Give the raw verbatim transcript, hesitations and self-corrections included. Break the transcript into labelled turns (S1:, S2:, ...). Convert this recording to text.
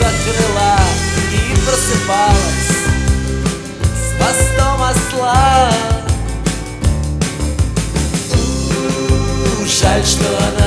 S1: закрыла и просыпалась с хвостом осла. У, жаль, что она